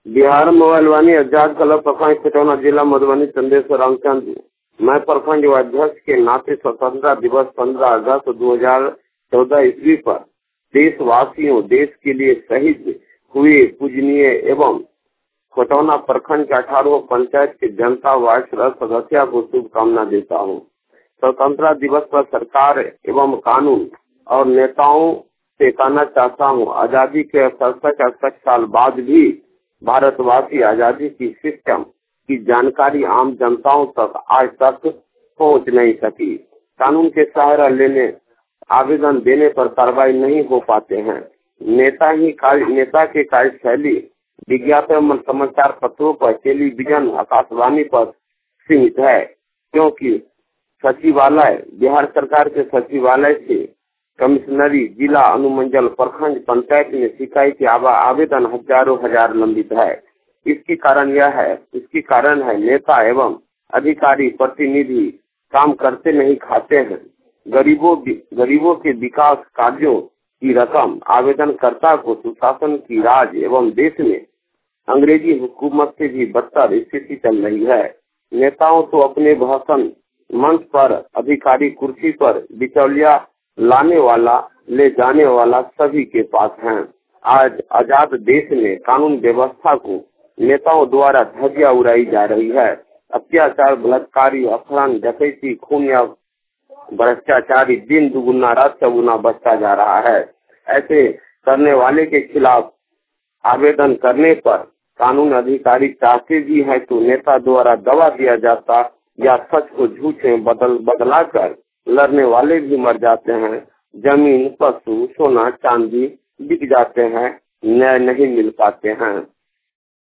Bihar mobile वाणी आजाद कला प्रखंड खटौना जिला मधुबनी चंदेश्वर रामचंद्र। मैं प्रखंड अध्यक्ष के नाते स्वतंत्रता दिवस 15 अगस्त 2014 ईस्वी पर देशवासियों, देश के लिए शहीद हुए पूजनीय एवं खटौना प्रखंड के 18 पंचायत के जनता वार्ड सदस्य को शुभकामना देता हूँ। स्वतंत्रता दिवस पर सरकार एवं कानून और नेताओं से कहना चाहता हूँ, आजादी के 67 साल बाद भी भारतवासी आजादी की सिस्टम की जानकारी आम जनताओं तक आज तक पहुंच नहीं सकी। कानून के सहारा लेने आवेदन देने पर कार्रवाई नहीं हो पाते हैं। नेता के कार्यशैली विज्ञापन समाचार पत्रों पर, टेलीविजन, आकाशवाणी पर सीमित है, क्योंकि सचिवालय, बिहार सरकार के सचिवालय से कमिश्नरी, जिला, अनुमंडल, प्रखंड, पंचायत में शिकायत के आवेदन हजार लंबित है। इसकी कारण है नेता एवं अधिकारी प्रतिनिधि काम करते नहीं, खाते हैं। गरीबों के विकास कार्यों की रकम आवेदनकर्ता को सुशासन की राज एवं देश में अंग्रेजी हुकूमत से भी बदतर स्थिति चल रही है। नेताओं तो अपने भाषण मंच पर, अधिकारी कुर्सी पर, बिचौलिया लाने वाला ले जाने वाला सभी के पास हैं। आज आजाद देश में कानून व्यवस्था को नेताओं द्वारा धज्जियां उड़ाई जा रही है। अत्याचार, बलात्कारी, अपहरण, डकैती, खून या भ्रष्टाचारी दिन दुगुना रात चौगुना बढ़ता जा रहा है। ऐसे करने वाले के खिलाफ आवेदन करने पर कानून अधिकारी चाहते भी है तो नेता द्वारा दबा दिया जाता या सच को झूठ में बदलाकर लड़ने वाले भी मर जाते हैं। जमीन, पशु, सोना, चांदी बिक जाते हैं, न्याय नहीं मिल पाते हैं।